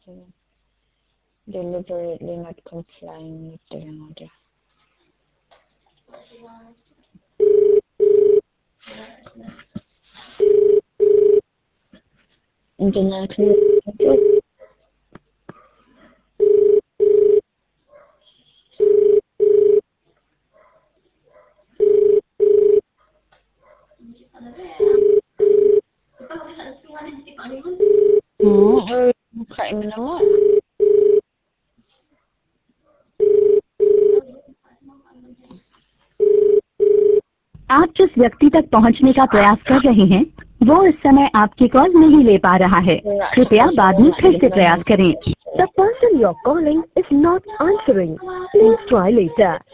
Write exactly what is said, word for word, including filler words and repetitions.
Deliberately not complying with the order. International. Hmm, ay, kain mo naman. आप जिस व्यक्ति तक पहुंचने का प्रयास कर रहे हैं वो इस समय आपकी कॉल नहीं ले पा रहा है। कृपया बाद में फिर से प्रयास करें। The person you're calling is not answering. Please try later.